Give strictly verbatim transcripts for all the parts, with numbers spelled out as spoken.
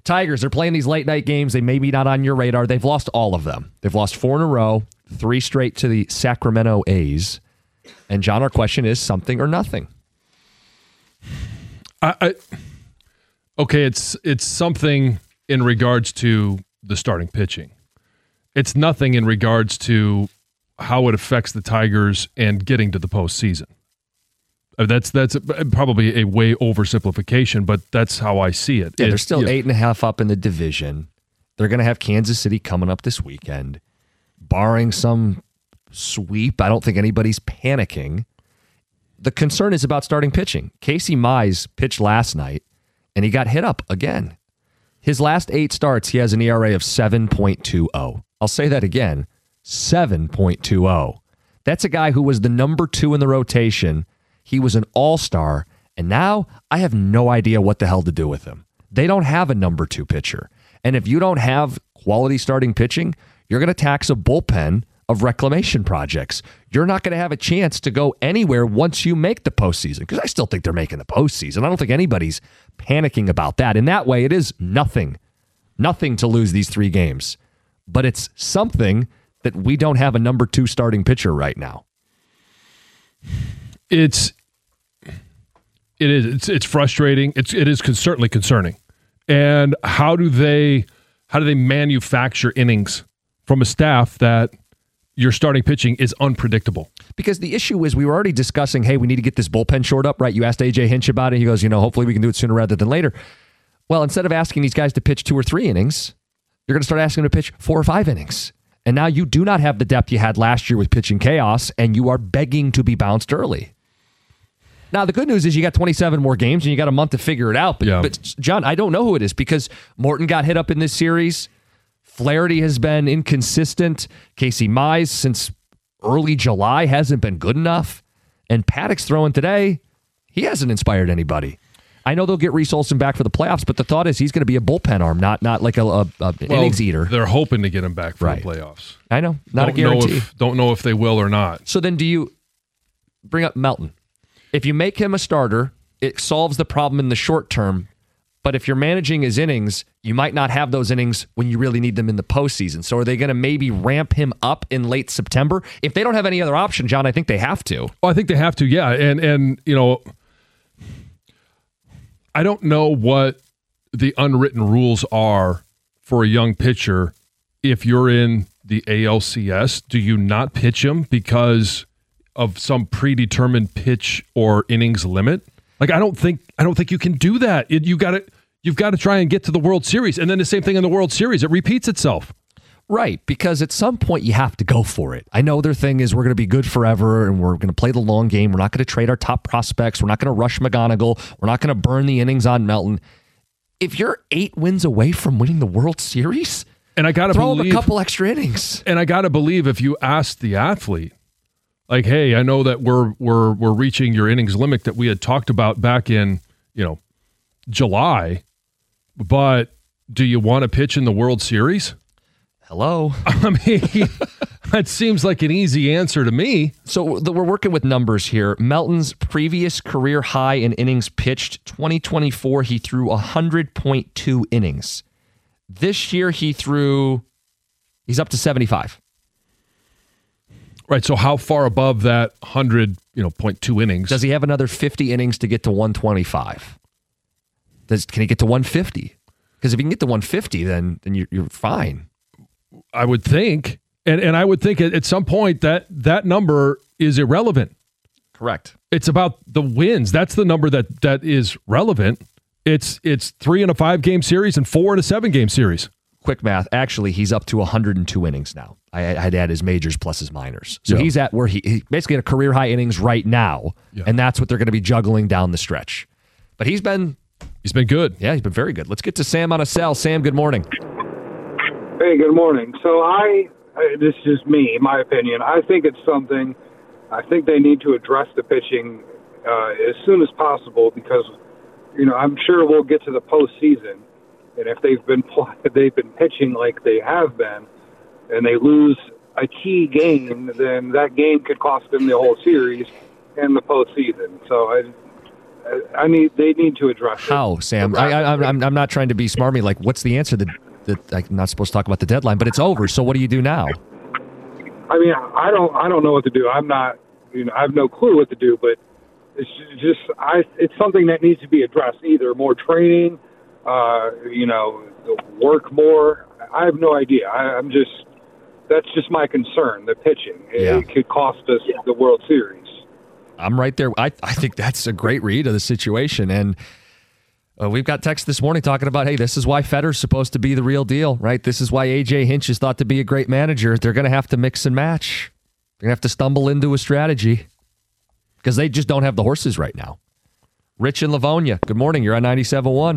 Tigers are playing these late night games. They may be not on your radar. They've lost all of them. They've lost four in a row, three straight to the Sacramento A's. And, John, our question is something or nothing. I, I okay, it's it's something in regards to the starting pitching. It's nothing in regards to how it affects the Tigers and getting to the postseason. That's that's probably a way oversimplification, but that's how I see it. Yeah, it, they're still yeah. eight and a half up in the division. They're going to have Kansas City coming up this weekend. Barring some sweep, I don't think anybody's panicking. The concern is about starting pitching. Casey Mize pitched last night, and he got hit up again. His last eight starts, he has an E R A of seven point two oh. I'll say that again, seven point two oh. That's a guy who was the number two in the rotation. He was an all-star, and now I have no idea what the hell to do with him. They don't have a number two pitcher. And if you don't have quality starting pitching, you're going to tax a bullpen of reclamation projects. You're not going to have a chance to go anywhere once you make the postseason, because I still think they're making the postseason. I don't think anybody's panicking about that. In that way, it is nothing, nothing to lose these three games. But it's something that we don't have a number two starting pitcher right now. It's it is it's it's frustrating. It's it is con- certainly concerning. And how do they how do they manufacture innings from a staff that your starting pitching is unpredictable? Because the issue is we were already discussing, hey, we need to get this bullpen short up, right? You asked A J Hinch about it. He goes, you know, hopefully we can do it sooner rather than later. Well, instead of asking these guys to pitch two or three innings, you're going to start asking them to pitch four or five innings. And now you do not have the depth you had last year with pitching chaos, and you are begging to be bounced early. Now, the good news is you got twenty-seven more games, and you got a month to figure it out. But, yeah. but John, I don't know who it is, because Morton got hit up in this series. Flaherty has been inconsistent. Casey Mize, since early July, hasn't been good enough. And Paddock's throwing today. He hasn't inspired anybody. I know they'll get Reese Olson back for the playoffs, but the thought is he's going to be a bullpen arm, not not like a, a, a well, innings eater. They're hoping to get him back for right. the playoffs. I know, not don't a guarantee. Know if, don't know if they will or not. So then do you bring up Melton? If you make him a starter, it solves the problem in the short term. But if you're managing his innings, you might not have those innings when you really need them in the postseason. So are they going to maybe ramp him up in late September? If they don't have any other option, John, I think they have to. Well, I think they have to, yeah. And, and you know, I don't know what the unwritten rules are for a young pitcher. If you're in the A L C S, do you not pitch him because of some predetermined pitch or innings limit? Like, I don't think I don't think you can do that. It, you got to you've got to try and get to the World Series, and then the same thing in the World Series. It repeats itself. Right, because at some point you have to go for it. I know their thing is we're going to be good forever, and we're going to play the long game. We're not going to trade our top prospects. We're not going to rush McGonigal. We're not going to burn the innings on Melton. If you're eight wins away from winning the World Series, and I got to throw believe him a couple extra innings. And I got to believe if you ask the athlete, like, hey, I know that we're we're we're reaching your innings limit that we had talked about back in, you know, July, but do you want to pitch in the World Series? Hello. I mean, that seems like an easy answer to me. So the, we're working with numbers here. Melton's previous career high in innings pitched, twenty twenty-four, he threw one hundred point two innings. This year he threw, he's up to seventy-five. Right, so how far above that one hundred, you know, point two innings? Does he have another fifty innings to get to one twenty-five? Does can he get to one fifty? Because if he can get to one fifty, then then you're, you're fine. I would think, and and I would think at, at some point that that number is irrelevant. Correct. It's about the wins. That's the number that that is relevant. It's it's three in a five game series and four in a seven game series. Quick math. Actually, he's up to one hundred two innings now. I, I had to add his majors plus his minors. So yeah. he's at where he, he basically at a career high innings right now, yeah. and that's what they're going to be juggling down the stretch. But he's been he's been good. Yeah, he's been very good. Let's get to Sam on a cell. Sam, good morning. Hey, good morning. So I, I this is me, my opinion. I think it's something. I think they need to address the pitching uh, as soon as possible because, you know, I'm sure we'll get to the postseason, and if they've been if they've been pitching like they have been, and they lose a key game, then that game could cost them the whole series and the postseason. So I, I need they need to address it. How, Sam? I, I, I'm I'm not trying to be smarmy. Like, what's the answer? That that I'm not supposed to talk about the deadline, but it's over. So what do you do now? I mean, I don't I don't know what to do. I'm not. You know, I have no clue what to do. But it's just I. It's something that needs to be addressed. Either more training, uh, you know, work more. I have no idea. I, I'm just. That's just my concern. The pitching. It, Yeah. it could cost us the World Series. I'm right there. I, I think that's a great read of the situation. And uh, we've got text this morning talking about, hey, this is why Fedor's supposed to be the real deal, right? This is why A J Hinch is thought to be a great manager. They're going to have to mix and match. They're going to have to stumble into a strategy because they just don't have the horses right now. Rich in Livonia, good morning. You're on ninety-seven point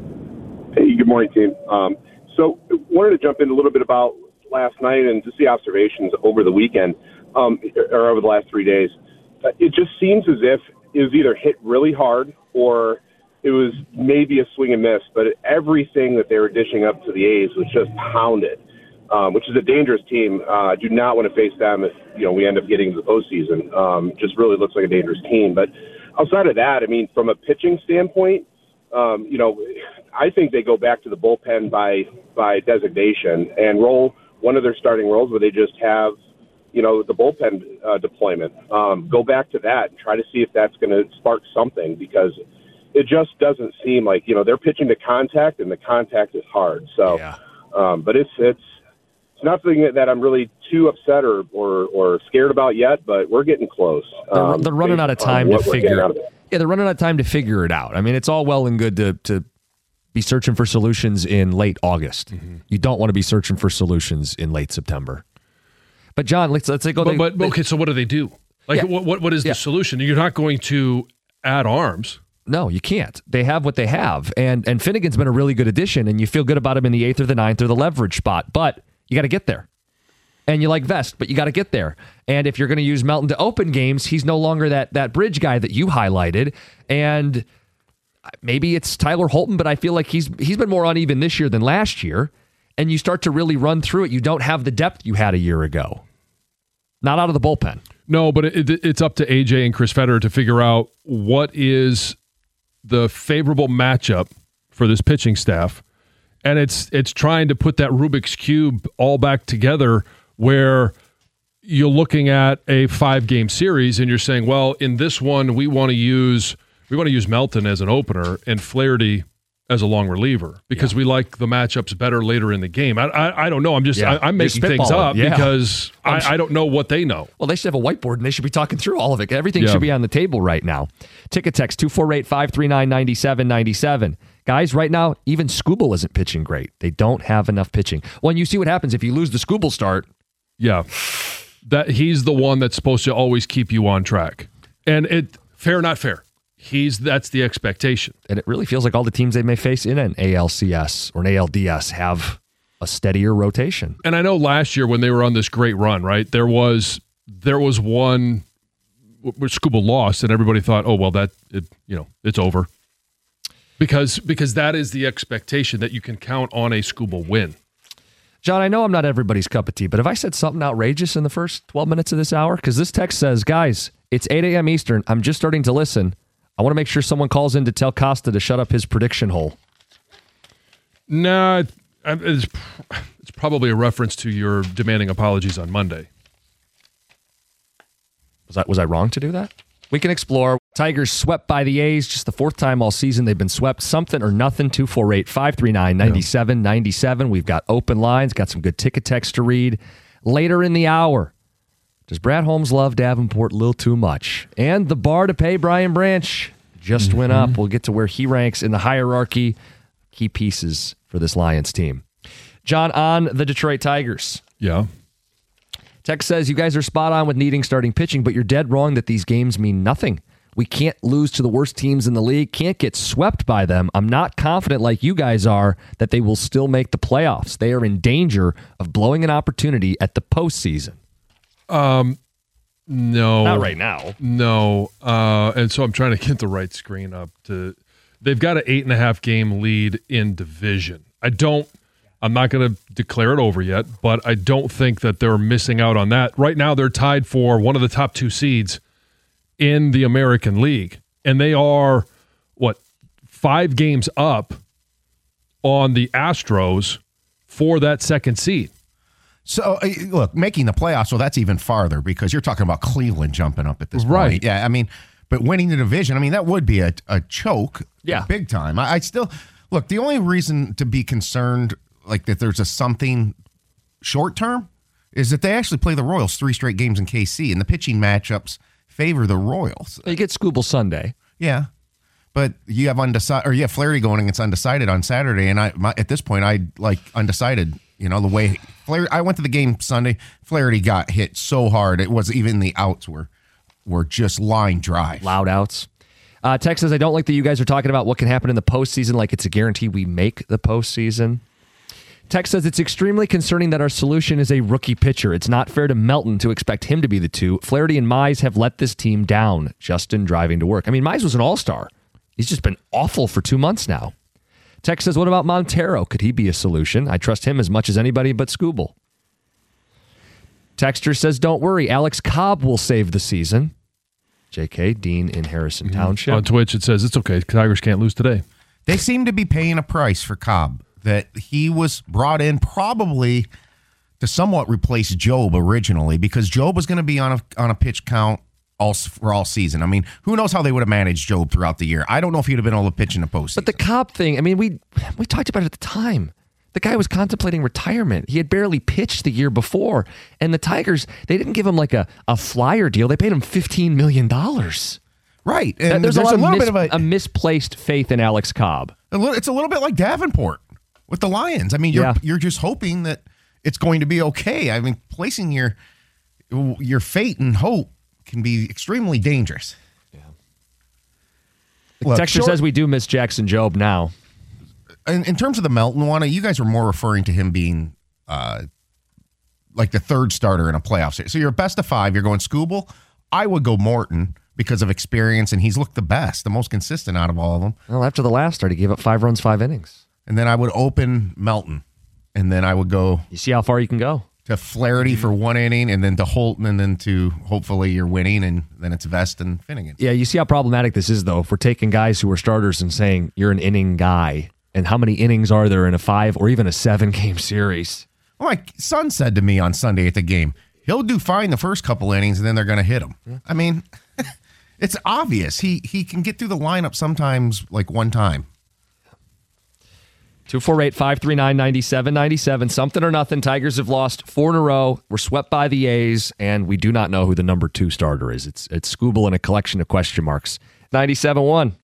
one. Hey, good morning, team. Um, so wanted to jump in a little bit about last night and just the observations over the weekend, um, or over the last three days. It just seems as if it was either hit really hard or it was maybe a swing and miss, but everything that they were dishing up to the A's was just pounded, um, which is a dangerous team. Uh, I do not want to face them if, you know, we end up getting to the postseason. Um, just really looks like a dangerous team. But outside of that, I mean, from a pitching standpoint, um, you know, I think they go back to the bullpen by, by designation and roll one of their starting roles where they just have, you know, the bullpen uh, deployment. Um, go back to that and try to see if that's going to spark something, because it just doesn't seem like, you know, they're pitching to contact and the contact is hard. So, Yeah. um, but it's, it's, it's nothing that I'm really too upset or, or, or scared about yet, but we're getting close. They're, Um, they're running based out of on time to what we're getting figure out of it. Yeah, they're running out of time to figure it out. I mean, it's all well and good to to be searching for solutions in late August. Mm-hmm. You don't want to be searching for solutions in late September. But John, let's let's go. But, but, but okay, so what do they do? Like, Yeah. what what what is Yeah. the solution? You're not going to add arms. No, you can't. They have what they have, and and Finnegan's been a really good addition, and you feel good about him in the eighth or the ninth or the leverage spot. But you got to get there, and you like Vest, but you got to get there. And if you're going to use Melton to open games, he's no longer that that bridge guy that you highlighted. And maybe it's Tyler Holton, but I feel like he's he's been more uneven this year than last year. And you start to really run through it. You don't have the depth you had a year ago. Not out of the bullpen. No, but it, it's up to A J and Chris Federer to figure out what is the favorable matchup for this pitching staff. And it's it's trying to put that Rubik's Cube all back together where you're looking at a five-game series and you're saying, well, in this one, we want to use we want to use Melton as an opener and Flaherty as a long reliever because yeah. we like the matchups better later in the game. I I, I don't know. I'm just yeah. I, I'm making things up yeah. because I, I don't know what they know. Well, they should have a whiteboard and they should be talking through all of it. Everything yeah. should be on the table right now. Ticket text two four eight, five three nine, nine seven nine seven. Guys, right now, even Skubal isn't pitching great. They don't have enough pitching. Well, and you see what happens if you lose the Skubal start. Yeah, that he's the one that's supposed to always keep you on track. And it fair or not fair. He's that's the expectation. And it really feels like all the teams they may face in an A L C S or an A L D S have a steadier rotation. And I know last year when they were on this great run, right, there was there was one where Skubal lost and everybody thought, oh, well, that, it, you know, it's over. Because because that is the expectation that you can count on a Skubal win. John, I know I'm not everybody's cup of tea, but if I said something outrageous in the first twelve minutes of this hour, because this text says, guys, it's eight a.m. Eastern. I'm just starting to listen. I want to make sure someone calls in to tell Costa to shut up his prediction hole. No, nah, it's, it's probably a reference to your demanding apologies on Monday. Was I, was I wrong to do that? We can explore. Tigers swept by the A's, just the fourth time all season they've been swept. Something or nothing, two four eight, five three nine, nine seven nine seven. We've got open lines, got some good ticket text to read. Later in the hour, does Brad Holmes love Davenport a little too much? And the bar to pay Brian Branch just mm-hmm. went up. We'll get to where he ranks in the hierarchy. Key pieces for this Lions team. John, on the Detroit Tigers. Yeah. Tex says, you guys are spot on with needing starting pitching, but you're dead wrong that these games mean nothing. We can't lose to the worst teams in the league, can't get swept by them. I'm not confident like you guys are that they will still make the playoffs. They are in danger of blowing an opportunity at the postseason. Um, no. Not right now. No. Uh, and so I'm trying to get the right screen up. To. They've got an eight and a half game lead in division. I don't, I'm not going to declare it over yet, but I don't think that they're missing out on that. Right now they're tied for one of the top two seeds in the American League, and they are five games up on the Astros for that second seed. So, uh, look, making the playoffs, so that's even farther because you're talking about Cleveland jumping up at this Right. point. Yeah, I mean, but winning the division, I mean, that would be a, a choke Yeah. big time. I, I still, look, the only reason to be concerned, like that there's a something short term, is that they actually play the Royals three straight games in K C, and the pitching matchups favor the Royals. You get Scooble Sunday. Yeah. But you have undecided, or you have Flaherty going against undecided on Saturday, and I my, at this point I like undecided. You know the way Flaherty. I went to the game Sunday. Flaherty got hit so hard it was even the outs were were just line drive. Loud outs. Uh, Tex says, I don't like that you guys are talking about what can happen in the postseason like it's a guarantee we make the postseason. Tex says, it's extremely concerning that our solution is a rookie pitcher. It's not fair to Melton to expect him to be the two. Flaherty and Mize have let this team down. Justin driving to work. I mean, Mize was an all-star. He's just been awful for two months now. Tex says, what about Montero? Could he be a solution? I trust him as much as anybody but Scooble. Texter says, don't worry. Alex Cobb will save the season. J K, Dean in Harrison mm-hmm. Township. On Twitch, it says, it's okay. Tigers can't lose today. They seem to be paying a price for Cobb, that he was brought in probably to somewhat replace Job originally, because Job was going to be on a on a pitch count all for all season. I mean, who knows how they would have managed Job throughout the year? I don't know if he'd have been able to pitch in the postseason. But the Cobb thing, I mean, we we talked about it at the time. The guy was contemplating retirement. He had barely pitched the year before. And the Tigers, they didn't give him like a, a flyer deal. They paid him fifteen million dollars. Right. And there's, there's a, lot a little mis- bit of a, a misplaced faith in Alex Cobb. A little, it's a little bit like Davenport with the Lions. I mean, you're Yeah. you're just hoping that it's going to be okay. I mean, placing your your fate and hope can be extremely dangerous. Yeah. Look, Texter short- says we do miss Jackson Job now. In, in terms of the Melton one, you guys were more referring to him being uh, like the third starter in a playoff series. So you're a best of five. You're going Scooble. I would go Morton because of experience, and he's looked the best, the most consistent out of all of them. Well, after the last start, he gave up five runs, five innings. And then I would open Melton, and then I would go You see how far you can go. to Flaherty for one inning, and then to Holton, and then to hopefully you're winning, and then it's Vest and Finnegan. Yeah, you see how problematic this is, though, if we're taking guys who are starters and saying you're an inning guy. And how many innings are there in a five or even a seven-game series? Well, my son said to me on Sunday at the game, he'll do fine the first couple innings, and then they're going to hit him. Yeah. I mean, it's obvious. He he can get through the lineup sometimes like one time. two four eight, five three nine, nine seven nine seven. Something or nothing. Tigers have lost four in a row. We're swept by the A's, and we do not know who the number two starter is. It's, it's Scooble and a collection of question marks. ninety-seven one.